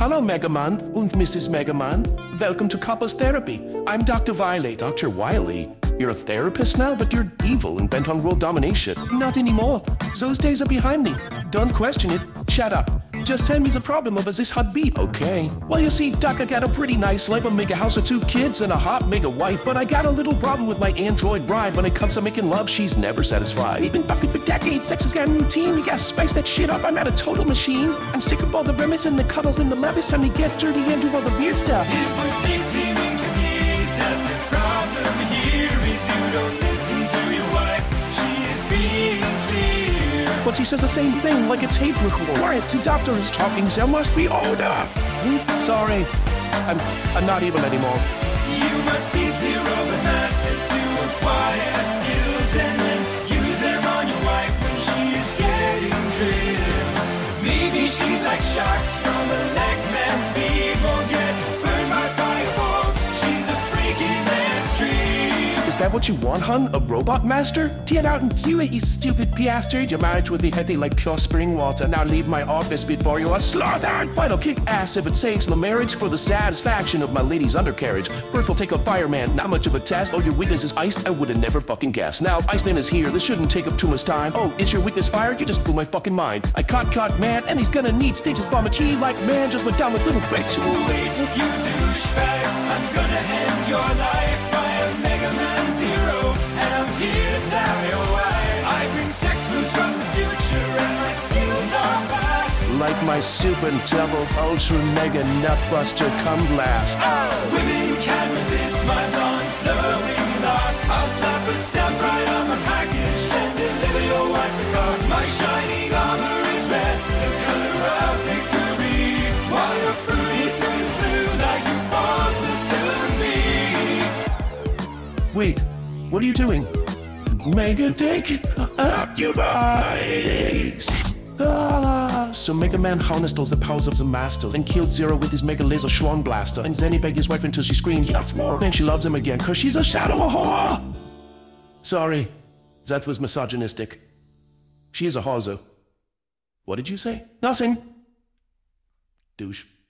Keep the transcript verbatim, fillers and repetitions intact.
Hallo Mega Man und Missus Mega Man. Welcome to Couples Therapy. I'm Doctor Wiley. Doctor Wiley? You're a therapist now, but you're evil and bent on world domination. Not anymore. Those days are behind me. Don't question it. Shut up. Just tell me the problem of this hot beat, okay? Well, you see, Doc, I got a pretty nice life, a mega house with two kids and a hot mega wife, but I got a little problem with my android bride. When it comes to making love, she's never satisfied. We've been fucking for decades, sex has got a routine. We gotta spice that shit up, I'm not a total machine. I'm sick of all the remits and the cuddles and the levis. Time to get dirty and do all the weird stuff. It would be seeming to me that's the problem here is you don't listen to your wife. She is being clear. But she says the same thing like a tape recorder. Quiet, the doctor is talking, there must be order. Sorry, I'm, I'm not evil anymore. You must be zero the masters to acquire skills and then use them on your wife when she is getting drilled. Maybe she likes sharks from a leg man's beam or get burned by fireballs. She's a freaky man's dream. Is that what you want, hun? A robot master? Get out and do it, you stupid bastard. Your marriage would be healthy like pure spring water. Now leave my office before you are slaughtered. Fight will kick ass if it saves my marriage for the satisfaction of my lady's undercarriage. Birth will take a fireman, not much of a test. Oh, your weakness is iced? I would have never fucking guessed. Now, Iceland is here, this shouldn't take up too much time. Oh, is your weakness fired? You just blew my fucking mind. I caught caught man, and he's gonna need stitches bomb a cheese like man just went down with little breaks. Wait, you douchebag, I'm gonna end your life. I am Mega Man Zero, and I'm here to fly your wife. I bring sex moves from the future, and my skills are vast. Like my super double ultra mega nutbuster cum blast. Oh, women can't resist my blonde flowing locks. I'll slap a stamp right on my package and deliver your wife a cock. My shining armor is red, the color of victory, while your fruity suit is blue like your balls will soon be. Wait, what are you doing? Mega dick up your eyes. Ah, so Mega Man harnessed all the powers of the master, then killed Zero with his Mega Laser Schwan Blaster, and then he begged his wife until she screamed, yes more, then she loves him again, cause she's a shadow of whore. Sorry, that was misogynistic. She is a whore. What did you say? Nothing. Douche.